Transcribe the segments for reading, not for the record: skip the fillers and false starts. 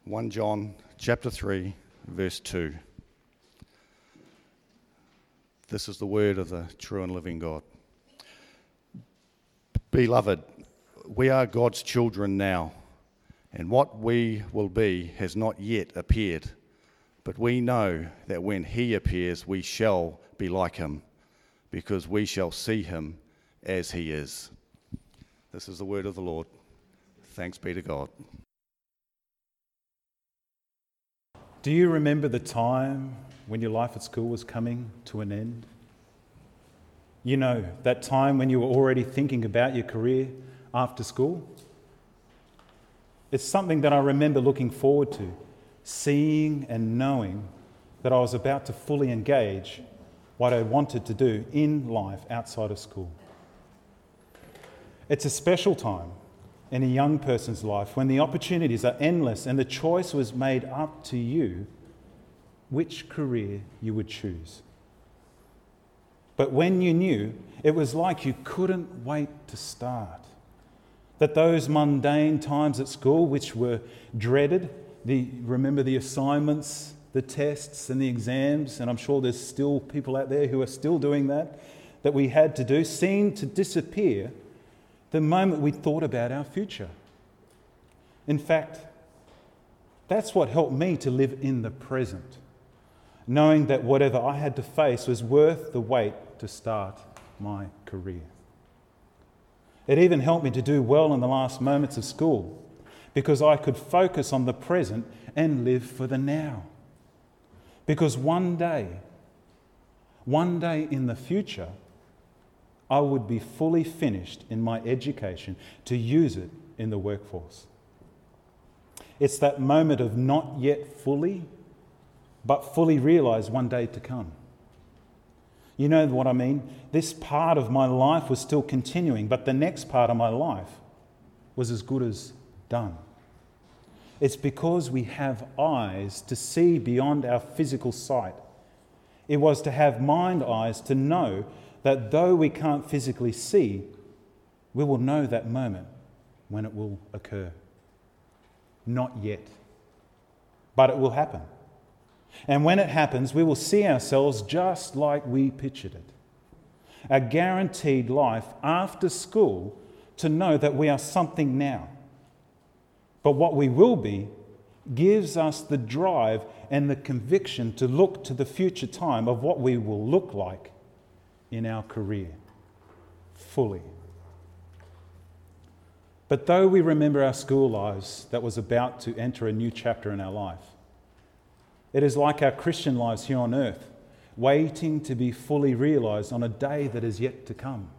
1 John chapter 3, verse 2. This is the word of the true and living God. Beloved, we are God's children now, and what we will be has not yet appeared. But we know that when he appears, we shall be like him, because we shall see him as he is. This is the word of the Lord. Thanks be to God. Do you remember the time when your life at school was coming to an end? You know, that time when you were already thinking about your career after school? It's something that I remember looking forward to, seeing and knowing that I was about to fully engage what I wanted to do in life outside of school. It's a special time in a young person's life when the opportunities are endless and the choice was made up to you which career you would choose. But when you knew, it was like you couldn't wait to start. That those mundane times at school, which were dreaded, remember the assignments, the tests and the exams, and I'm sure there's still people out there who are still doing that we had to do, seemed to disappear the moment we thought about our future. In fact, that's what helped me to live in the present, knowing that whatever I had to face was worth the wait to start my career. It even helped me to do well in the last moments of school, because I could focus on the present and live for the now. Because one day in the future, I would be fully finished in my education to use it in the workforce. It's that moment of not yet fully, but fully realised one day to come. You know what I mean? This part of my life was still continuing, but the next part of my life was as good as done. It's because we have eyes to see beyond our physical sight. It was to have mind eyes to know that though we can't physically see, we will know that moment when it will occur. Not yet, but it will happen. And when it happens, we will see ourselves just like we pictured it. A guaranteed life after school to know that we are something now. But what we will be gives us the drive and the conviction to look to the future time of what we will look like in our career, fully. But though we remember our school lives that was about to enter a new chapter in our life, it is like our Christian lives here on earth, waiting to be fully realised on a day that is yet to come.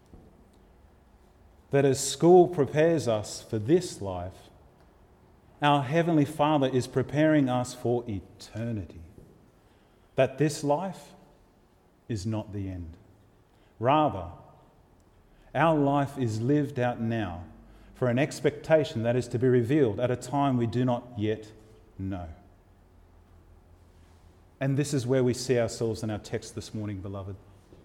That as school prepares us for this life, our Heavenly Father is preparing us for eternity. That this life is not the end. Rather, our life is lived out now for an expectation that is to be revealed at a time we do not yet know. And this is where we see ourselves in our text this morning, beloved.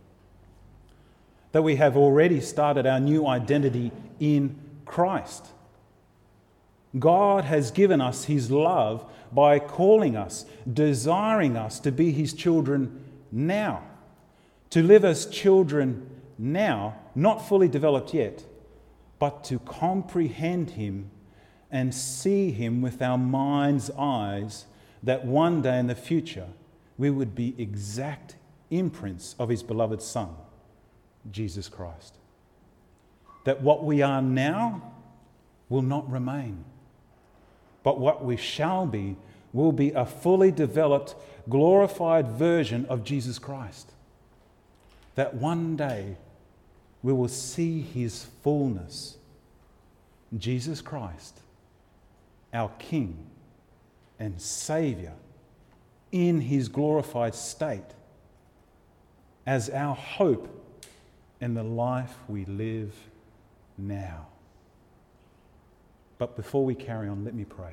That we have already started our new identity in Christ. God has given us his love by calling us, desiring us to be his children now. To live as children now, not fully developed yet, but to comprehend him and see him with our mind's eyes, that one day in the future we would be exact imprints of his beloved Son, Jesus Christ. That what we are now will not remain, but what we shall be will be a fully developed, glorified version of Jesus Christ. That one day we will see his fullness, Jesus Christ, our King and Saviour, in his glorified state, as our hope in the life we live now. But before we carry on, let me pray.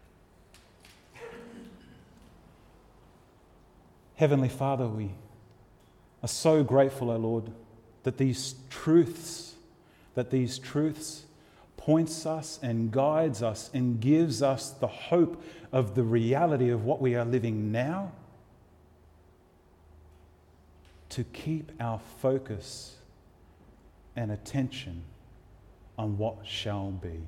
Heavenly Father, we are so grateful, O Lord, that these truths points us and guides us and gives us the hope of the reality of what we are living now, to keep our focus and attention on what shall be.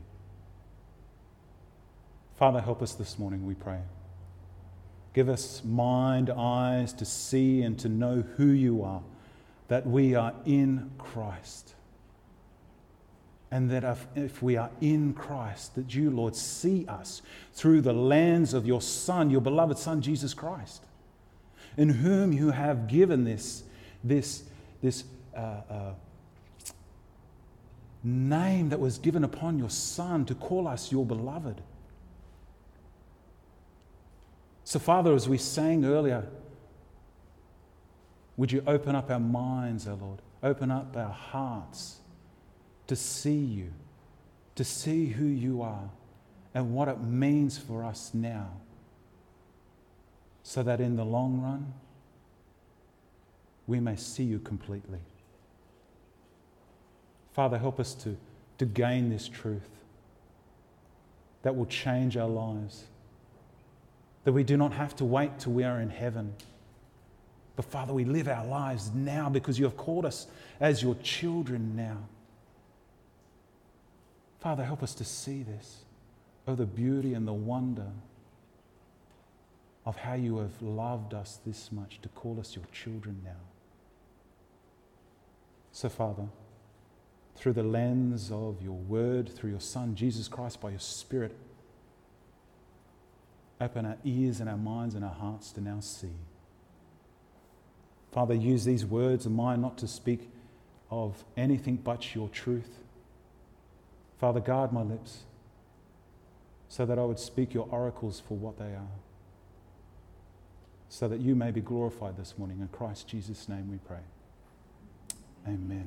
Father, help us this morning, we pray. Give us mind, eyes to see and to know who you are, that we are in Christ. And that if we are in Christ, that you, Lord, see us through the lens of your Son, your beloved Son, Jesus Christ, in whom you have given this name that was given upon your Son to call us your beloved. So, Father, as we sang earlier, would you open up our minds, O Lord, open up our hearts to see you, to see who you are and what it means for us now, so that in the long run, we may see you completely. Father, help us to gain this truth that will change our lives, that we do not have to wait till we are in heaven. But Father, we live our lives now because you have called us as your children now. Father, help us to see this, oh, the beauty and the wonder of how you have loved us this much to call us your children now. So, Father, through the lens of your word, through your Son, Jesus Christ, by your Spirit, open our ears and our minds and our hearts to now see. Father, use these words of mine not to speak of anything but your truth. Father, guard my lips so that I would speak your oracles for what they are, so that you may be glorified this morning. In Christ Jesus' name we pray. Amen.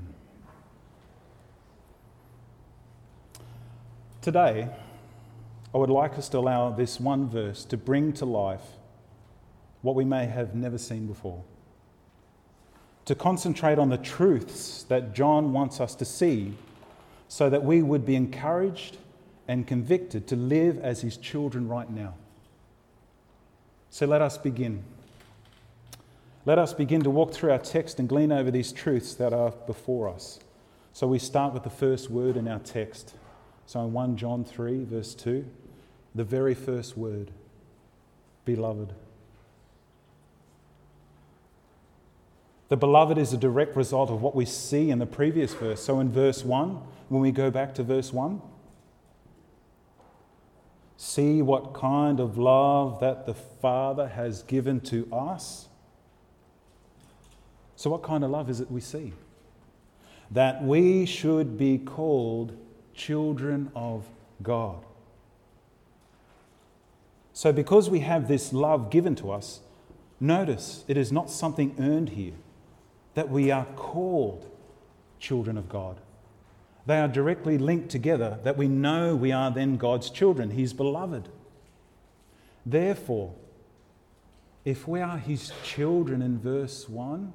Today, I would like us to allow this one verse to bring to life what we may have never seen before. To concentrate on the truths that John wants us to see, so that we would be encouraged and convicted to live as his children right now. So let us begin. Let us begin to walk through our text and glean over these truths that are before us. So we start with the first word in our text. So in 1 John 3, verse 2, the very first word, beloved. The beloved is a direct result of what we see in the previous verse. So in verse 1, when we go back to verse 1, see what kind of love that the Father has given to us. So what kind of love is it we see? That we should be called children of God. So because we have this love given to us, notice it is not something earned here, that we are called children of God. They are directly linked together, that we know we are then God's children, his beloved. Therefore, if we are his children in verse 1,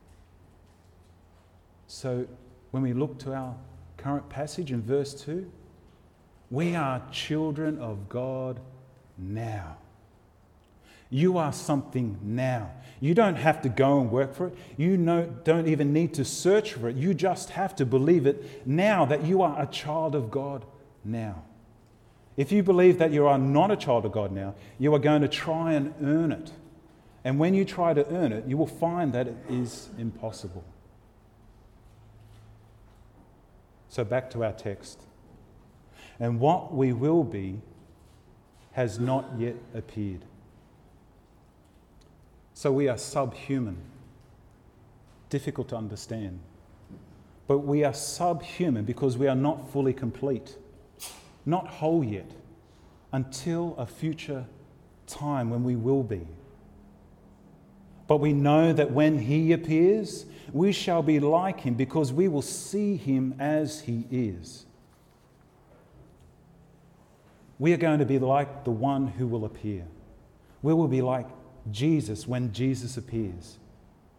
so when we look to our current passage in verse 2, we are children of God now. You are something now. You don't have to go and work for it. You don't even need to search for it. You just have to believe it now, that you are a child of God now. If you believe that you are not a child of God now, you are going to try and earn it. And when you try to earn it, you will find that it is impossible. So back to our text. And what we will be has not yet appeared. So we are subhuman. Difficult to understand. But we are subhuman because we are not fully complete, not whole yet, until a future time when we will be. But we know that when he appears, we shall be like him because we will see him as he is. We are going to be like the one who will appear. We will be like Jesus when Jesus appears.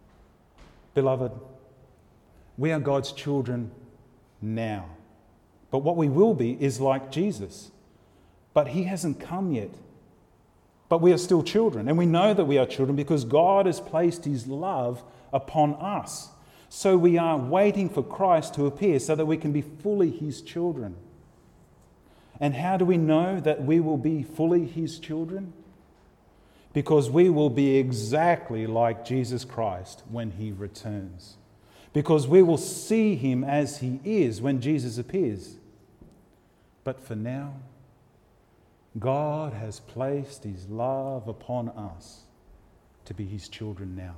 Beloved, we are God's children now, But what we will be is like Jesus. But he hasn't come yet. But we are still children, and we know that we are children because God has placed his love upon us. So we are waiting for Christ to appear so that we can be fully his children. And how do we know that we will be fully his children? Because we will be exactly like Jesus Christ when he returns. Because we will see him as he is when Jesus appears. But for now, God has placed his love upon us to be his children now.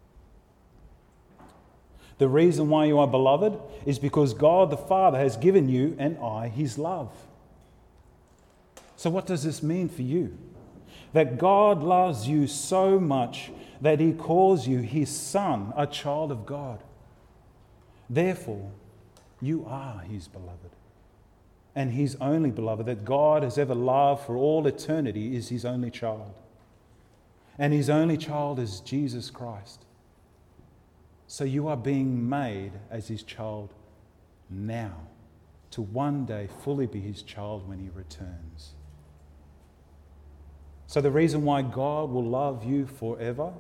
The reason why you are beloved is because God the Father has given you and I his love. So what does this mean for you? That God loves you so much that he calls you his son, a child of God. Therefore, you are his beloved. And his only beloved that God has ever loved for all eternity is his only child. And his only child is Jesus Christ. So you are being made as his child now, to one day fully be his child when he returns. So the reason why God will love you forever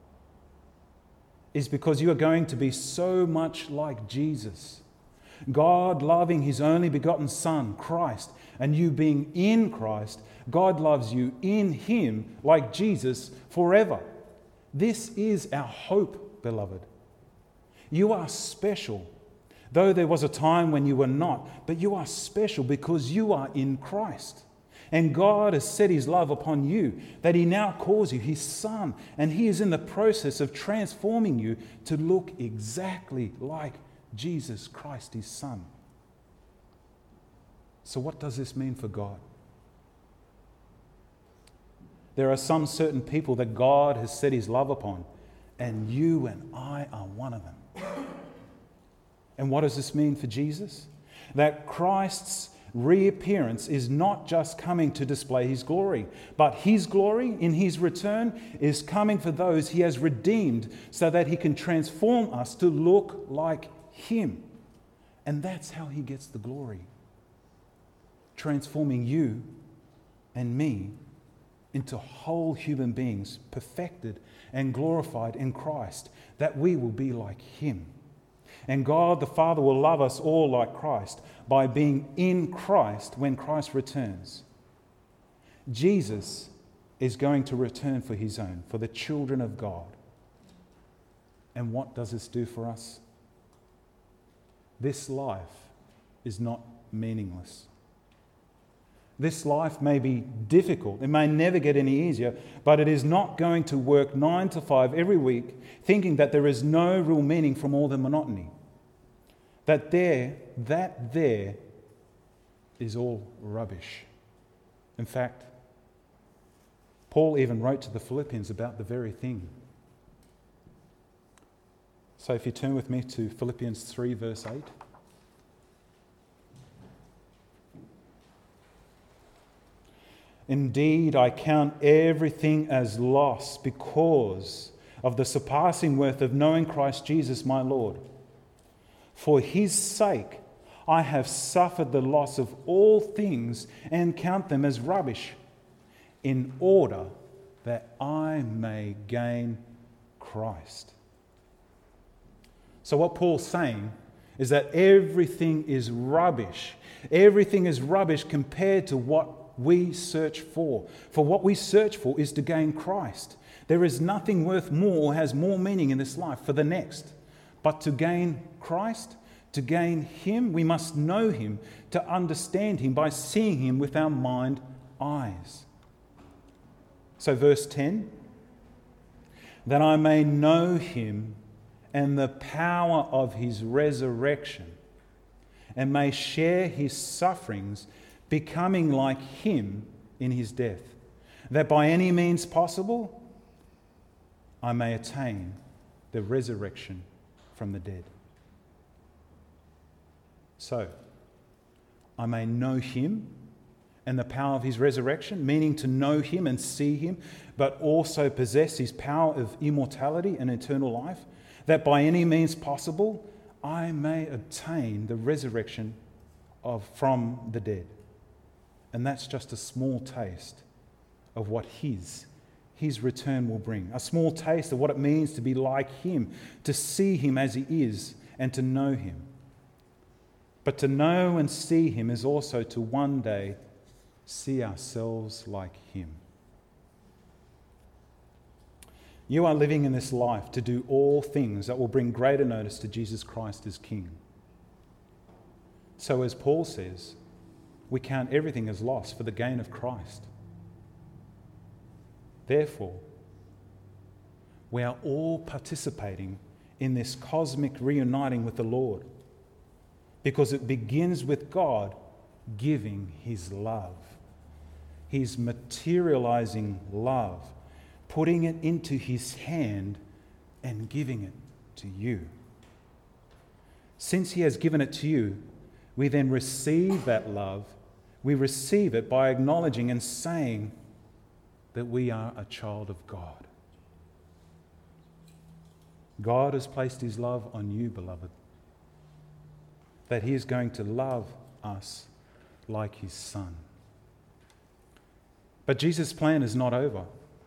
is because you are going to be so much like Jesus. God loving his only begotten Son, Christ, and you being in Christ, God loves you in him like Jesus forever. This is our hope, beloved. You are special. Though there was a time when you were not, but you are special because you are in Christ. And God has set his love upon you, that he now calls you his son, and he is in the process of transforming you to look exactly like Jesus Christ, his son. So what does this mean for God? There are some certain people that God has set his love upon, and you and I are one of them. And what does this mean for Jesus? That Christ's reappearance is not just coming to display his glory, but his glory in his return is coming for those he has redeemed so that he can transform us to look like him. And that's how he gets the glory. Transforming you and me into whole human beings, perfected and glorified in Christ, that we will be like him. And God the Father will love us all like Christ by being in Christ when Christ returns. Jesus is going to return for his own, for the children of God. And what does this do for us? This life is not meaningless. This life may be difficult. It may never get any easier, but it is not going to work 9 to 5 every week thinking that there is no real meaning from all the monotony. That there is all rubbish. In fact, Paul even wrote to the Philippians about the very thing. So if you turn with me to Philippians 3 verse 8. Indeed, I count everything as loss because of the surpassing worth of knowing Christ Jesus my Lord. For his sake, I have suffered the loss of all things and count them as rubbish, in order that I may gain Christ. So what Paul's saying is that everything is rubbish. Everything is rubbish compared to what we search for. For what we search for is to gain Christ. There is nothing worth more or has more meaning in this life for the next. But to gain Christ, to gain him, we must know him, to understand him by seeing him with our mind eyes. So verse 10, that I may know him and the power of his resurrection, and may share his sufferings, becoming like him in his death, that by any means possible I may attain the resurrection from the dead. So, I may know him and the power of his resurrection, meaning to know him and see him, but also possess his power of immortality and eternal life, that by any means possible I may obtain the resurrection from the dead. And that's just a small taste of what his return will bring. A small taste of what it means to be like him, to see him as he is, and to know him. But to know and see him is also to one day see ourselves like him. You are living in this life to do all things that will bring greater notice to Jesus Christ as King. So as Paul says, we count everything as loss for the gain of Christ. Therefore, we are all participating in this cosmic reuniting with the Lord, because it begins with God giving his love, his materializing love, putting it into his hand and giving it to you. Since he has given it to you, we then receive that love. We receive it by acknowledging and saying that we are a child of God. God has placed his love on you, beloved, that he is going to love us like his Son. But Jesus' plan is not over.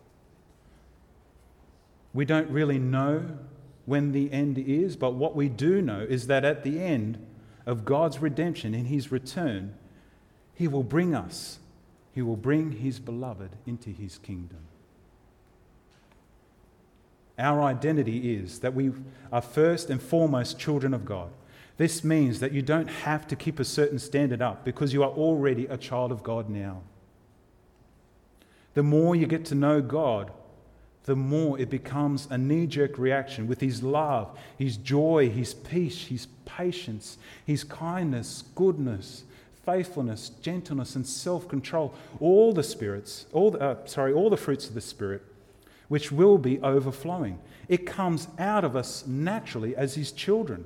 We don't really know when the end is, but what we do know is that at the end of God's redemption, in his return, he will bring his beloved into his kingdom. Our identity is that we are first and foremost children of God. This means that you don't have to keep a certain standard up because you are already a child of God now. The more you get to know God, the more it becomes a knee-jerk reaction with his love, his joy, his peace, his patience, his kindness, goodness, faithfulness, gentleness, and self-control, all the fruits of the Spirit, which will be overflowing. It comes out of us naturally as his children.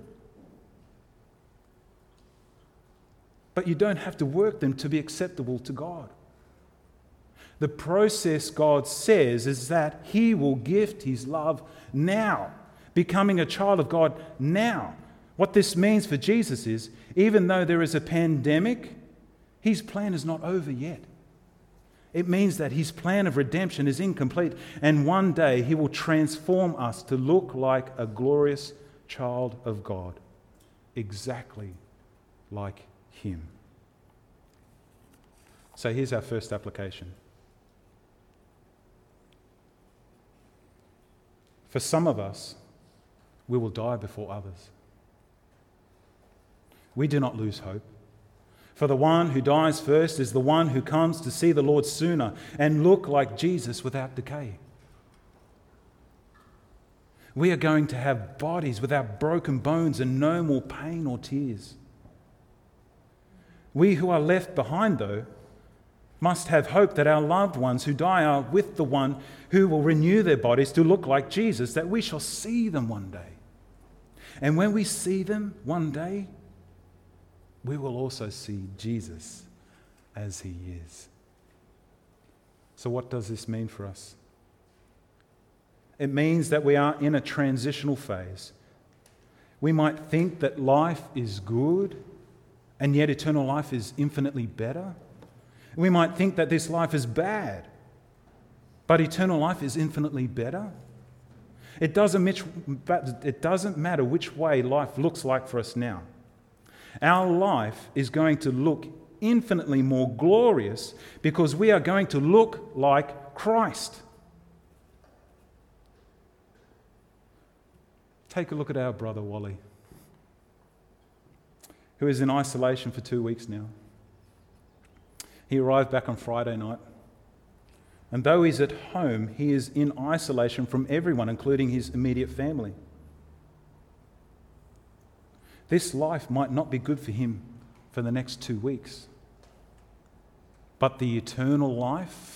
But you don't have to work them to be acceptable to God. The process, God says, is that he will gift his love now, becoming a child of God now. What this means for Jesus is, even though there is a pandemic, his plan is not over yet. It means that his plan of redemption is incomplete, and one day he will transform us to look like a glorious child of God, exactly like him. So here's our first application. For some of us, we will die before others. We do not lose hope. For the one who dies first is the one who comes to see the Lord sooner and look like Jesus without decay. We are going to have bodies without broken bones and no more pain or tears. We who are left behind, though, must have hope that our loved ones who die are with the one who will renew their bodies to look like Jesus, that we shall see them one day. And when we see them one day, we will also see Jesus as he is. So what does this mean for us? It means that we are in a transitional phase. We might think that life is good, and yet eternal life is infinitely better. We might think that this life is bad, but eternal life is infinitely better. It doesn't matter which way life looks like for us now. Our life is going to look infinitely more glorious because we are going to look like Christ. Take a look at our brother Wally, who is in isolation for 2 weeks now. He arrived back on Friday night. And though he's at home, he is in isolation from everyone, including his immediate family. This life might not be good for him for the next 2 weeks. But the eternal life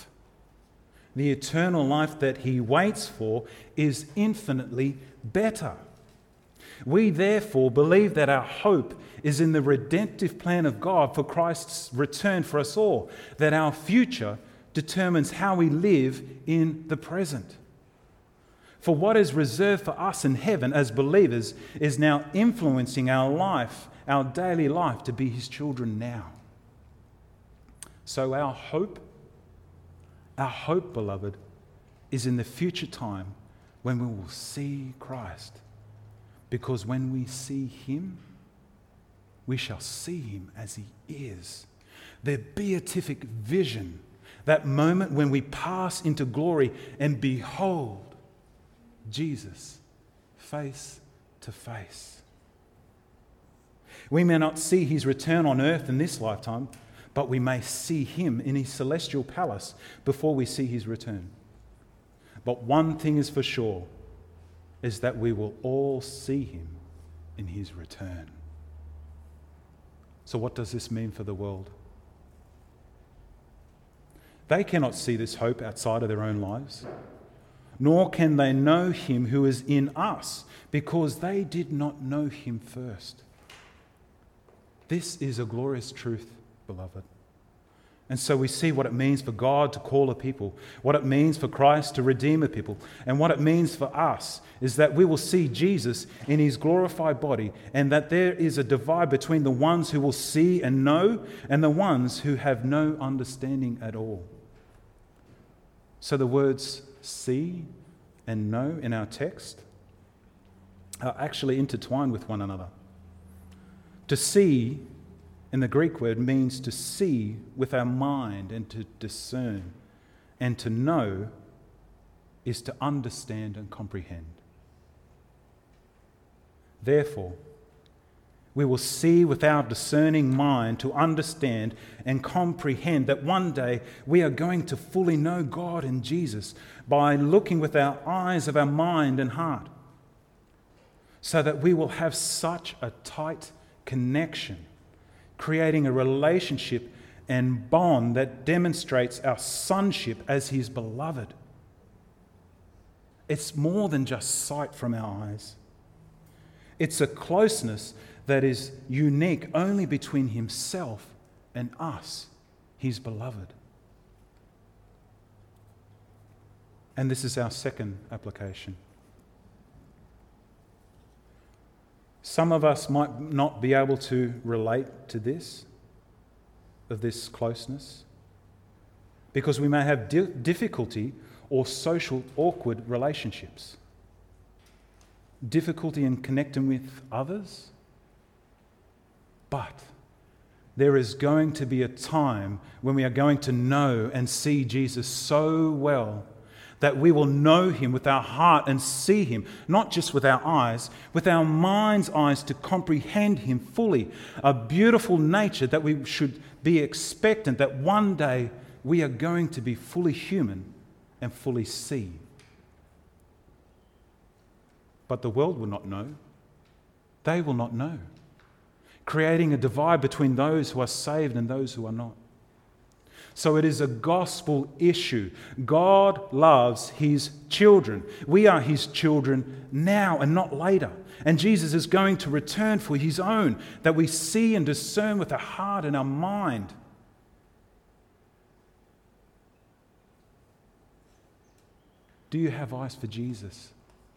that he waits for is infinitely better. We therefore believe that our hope is in the redemptive plan of God for Christ's return for us all, that our future determines how we live in the present. For what is reserved for us in heaven as believers is now influencing our life, our daily life, to be his children now. So our hope, beloved, is in the future time when we will see Christ. Because when we see him, we shall see him as he is. The beatific vision, that moment when we pass into glory and behold Jesus face to face. We may not see his return on earth in this lifetime, but we may see him in his celestial palace before we see his return. But one thing is for sure, is that we will all see him in his return. So what does this mean for the world? They cannot see this hope outside of their own lives, nor can they know him who is in us, because they did not know him first. This is a glorious truth, beloved. And so we see what it means for God to call a people, what it means for Christ to redeem a people, and what it means for us is that we will see Jesus in his glorified body, and that there is a divide between the ones who will see and know and the ones who have no understanding at all. So the words see and know in our text are actually intertwined with one another. To see in the Greek word means to see with our mind and to discern, and to know is to understand and comprehend. Therefore, we will see with our discerning mind to understand and comprehend that one day we are going to fully know God and Jesus by looking with our eyes of our mind and heart, so that we will have such a tight connection, creating a relationship and bond that demonstrates our sonship as his beloved. It's more than just sight from our eyes. It's a closeness that is unique only between himself and us, his beloved. And this is our second application. Some of us might not be able to relate to this, of this closeness, because we may have difficulty or social awkward relationships, difficulty in connecting with others. But there is going to be a time when we are going to know and see Jesus so well that we will know him with our heart and see him, not just with our eyes, with our mind's eyes to comprehend him fully. A beautiful nature that we should be expectant that one day we are going to be fully human and fully see. But the world will not know. They will not know, creating a divide between those who are saved and those who are not. So it is a gospel issue. God loves his children. We are his children now and not later. And Jesus is going to return for his own, that we see and discern with our heart and our mind. Do you have eyes for Jesus?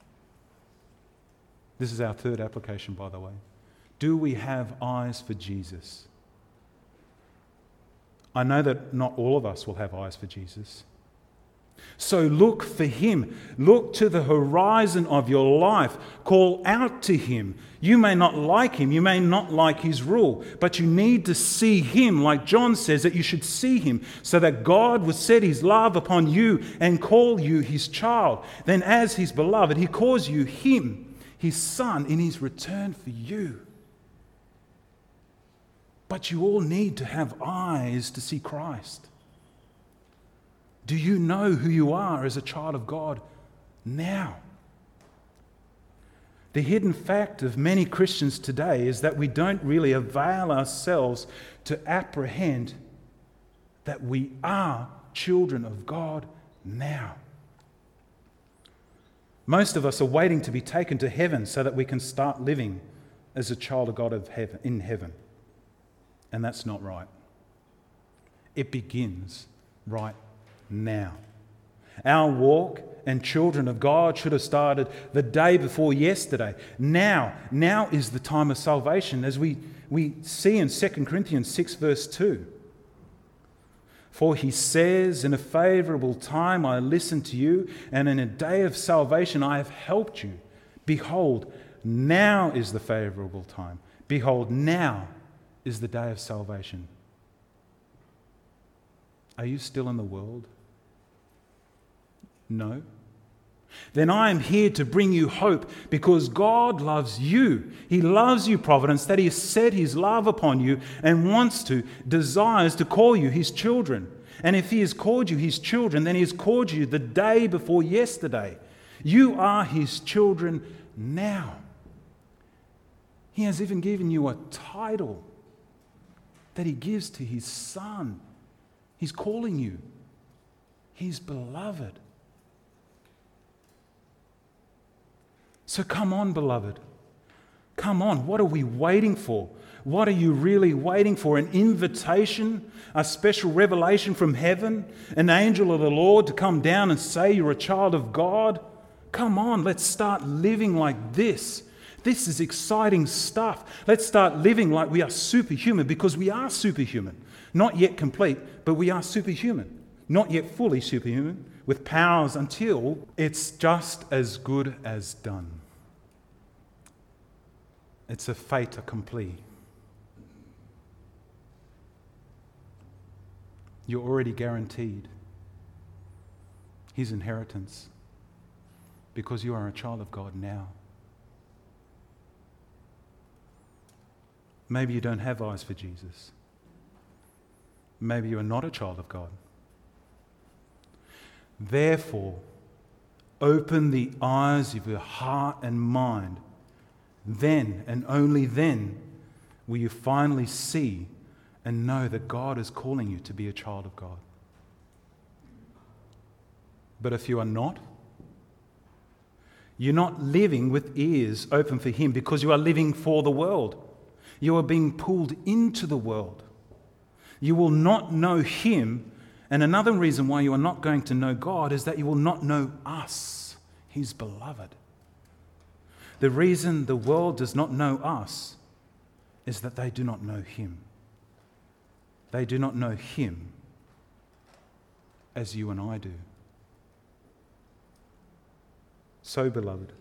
This is our third application, by the way. Do we have eyes for Jesus? I know that not all of us will have eyes for Jesus. So look for him. Look to the horizon of your life. Call out to him. You may not like him. You may not like his rule. But you need to see him, like John says that you should see him, so that God will set his love upon you and call you his child. Then as his beloved, he calls you him, his son, in his return for you. But you all need to have eyes to see Christ. Do you know who you are as a child of God now? The hidden fact of many Christians today is that we don't really avail ourselves to apprehend that we are children of God now. Most of us are waiting to be taken to heaven so that we can start living as a child of God in heaven. And that's not right. It begins right now. Our walk and children of God should have started the day before yesterday. Now is the time of salvation, as we see in 2 Corinthians 6 verse 2. For he says, in a favorable time I listened to you, and in a day of salvation I have helped you. Behold, now is the favorable time. Behold, now is the day of salvation. Are you still in the world? No? Then I am here to bring you hope, because God loves you. He loves you, Providence, that He has set His love upon you and desires to call you His children. And if He has called you His children, then He has called you the day before yesterday. You are His children now. He has even given you a title that He gives to His Son. He's calling you His beloved. So come on, beloved. Come on. What are we waiting for? What are you really waiting for? An invitation? A special revelation from heaven? An angel of the Lord to come down and say you're a child of God? Come on, let's start living like this. This is exciting stuff. Let's start living like we are superhuman, because we are superhuman. Not yet complete, but we are superhuman. Not yet fully superhuman, with powers until it's just as good as done. It's a fait accompli. You're already guaranteed His inheritance, because you are a child of God now. Maybe you don't have eyes for Jesus. Maybe you are not a child of God. Therefore, open the eyes of your heart and mind. Then, and only then, will you finally see and know that God is calling you to be a child of God. But if you are not, you're not living with ears open for Him, because you are living for the world. You are being pulled into the world. You will not know Him. And another reason why you are not going to know God is that you will not know us, His beloved. The reason the world does not know us is that they do not know Him. They do not know Him as you and I do. So, beloved,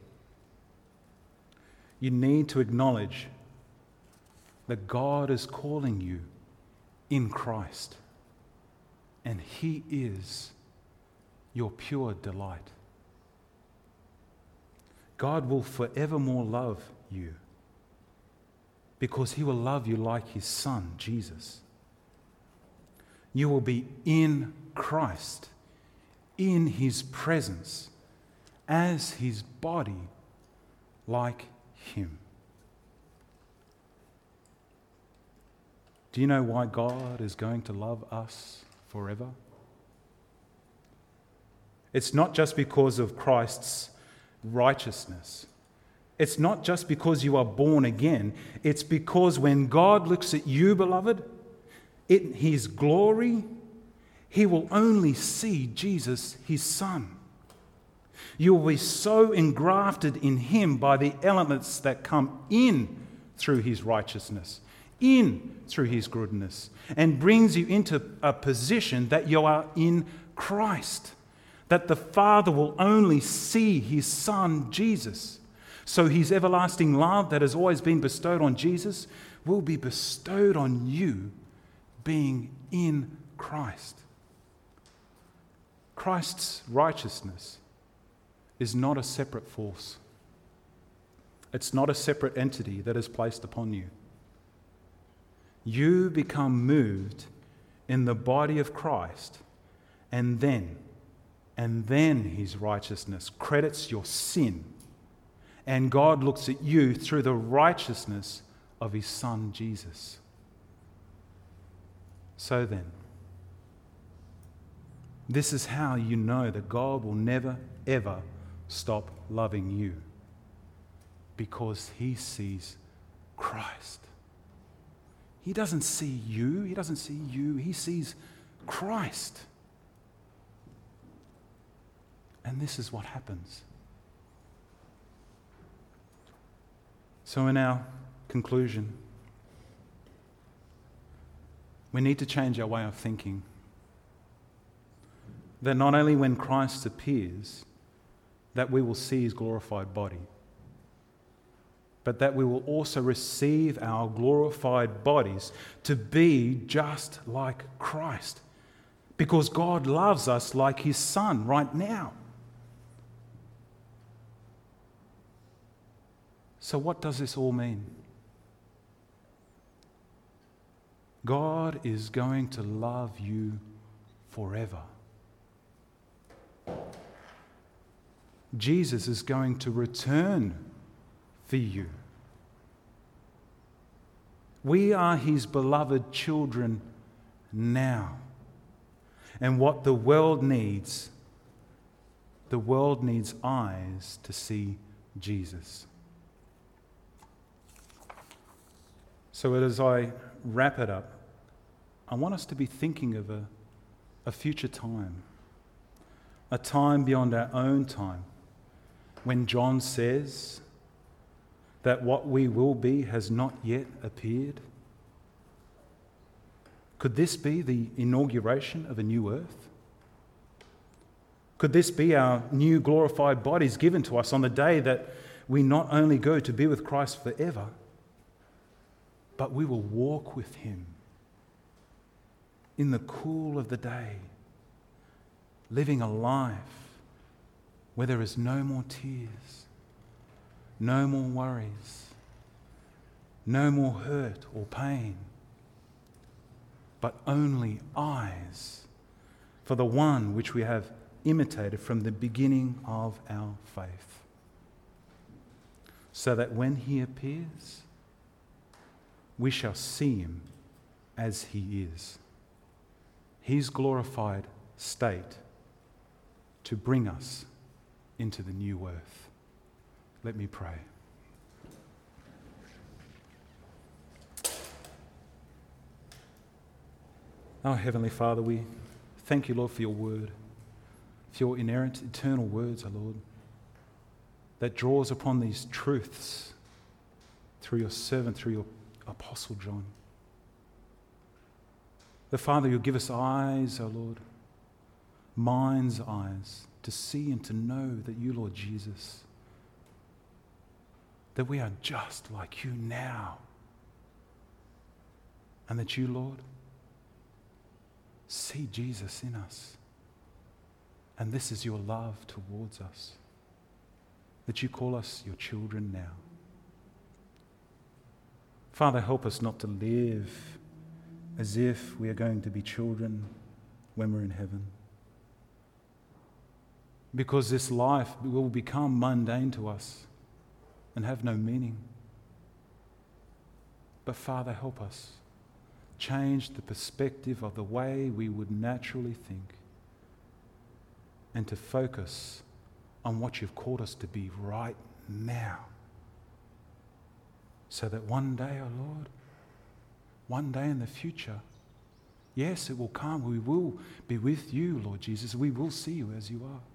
you need to acknowledge that God is calling you in Christ, and He is your pure delight. God will forevermore love you, because He will love you like His Son, Jesus. You will be in Christ, in His presence, as His body, like Him. Do you know why God is going to love us forever? It's not just because of Christ's righteousness. It's not just because you are born again. It's because when God looks at you, beloved, in His glory, He will only see Jesus, His Son. You will be so engrafted in Him by the elements that come in through His righteousness, in through His goodness, and brings you into a position that you are in Christ, that the Father will only see His Son, Jesus. So His everlasting love that has always been bestowed on Jesus will be bestowed on you, being in Christ. Christ's righteousness is not a separate force. It's not a separate entity that is placed upon you. You become moved in the body of Christ, and then His righteousness credits your sin, and God looks at you through the righteousness of His Son, Jesus. So then, this is how you know that God will never, ever stop loving you, because He sees Christ. He doesn't see you. He doesn't see you. He sees Christ. And this is what happens. So in our conclusion, we need to change our way of thinking. That not only when Christ appears, that we will see his glorified body, but that we will also receive our glorified bodies to be just like Christ. Because God loves us like his Son right now. So what does this all mean? God is going to love you forever. Jesus is going to return for you. We are his beloved children now. And what the world needs eyes to see Jesus. So as I wrap it up, I want us to be thinking of a future time, a time beyond our own time, when John says that what we will be has not yet appeared. Could this be the inauguration of a new earth? Could this be our new glorified bodies given to us on the day that we not only go to be with Christ forever, but we will walk with him in the cool of the day, living a life where there is no more tears, no more worries, no more hurt or pain, but only eyes for the one which we have imitated from the beginning of our faith. So that when he appears, we shall see him as he is, his glorified state, to bring us into the new earth. Let me pray. Our Heavenly Father, we thank you, Lord, for your word, for your inerrant, eternal words, O Lord, that draws upon these truths through your servant, through your Apostle John. The Father, you'll give us eyes, O Lord, mind's eyes, to see and to know that you, Lord Jesus, that we are just like you now, and that you, Lord, see Jesus in us. And this is your love towards us, that you call us your children now. Father, help us not to live as if we are going to be children when we're in heaven, because this life will become mundane to us and have no meaning. But Father, help us change the perspective of the way we would naturally think, and to focus on what you've called us to be right now. So that one day, oh Lord, one day in the future, yes, it will come. We will be with you, Lord Jesus. We will see you as you are.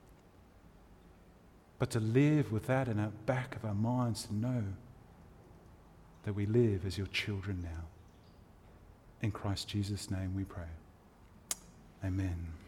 But to live with that in the back of our minds, to know that we live as your children now. In Christ Jesus' name we pray. Amen.